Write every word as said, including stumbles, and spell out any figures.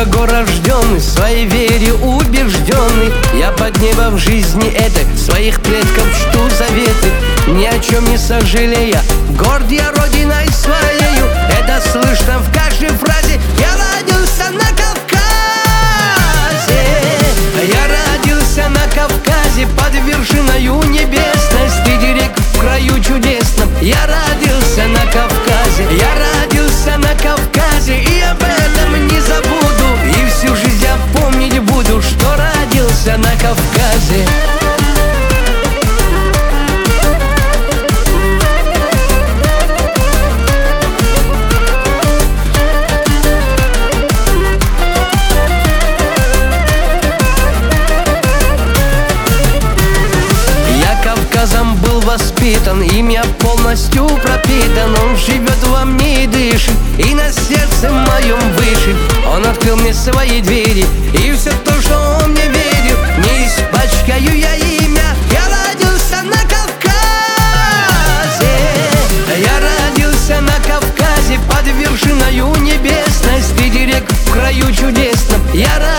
благорожденный, в своей вере убежденный. Я под небом жизни этой своих предков чту заветы, ни о чем не сожалея, горд я родиной своею. Это слышно в каждой фразе. Я родился на Кавказе, я родился на Кавказе, под вершиною небесной, среди рек в краю чудесном. Я родился на Кавказе, я родился на Кавказе, и об этом не забуду, и всю жизнь я помнить буду, что родился на Кавказе. Кавказом был воспитан, им я полностью пропитан. Он живет во мне и дышит, и на сердце моем вышит. Он открыл мне свои двери, и все то, что он мне верил, не испачкаю я имя. Я родился на Кавказе, я родился на Кавказе, под вершиною небесной, среди рек в краю чудесном. Я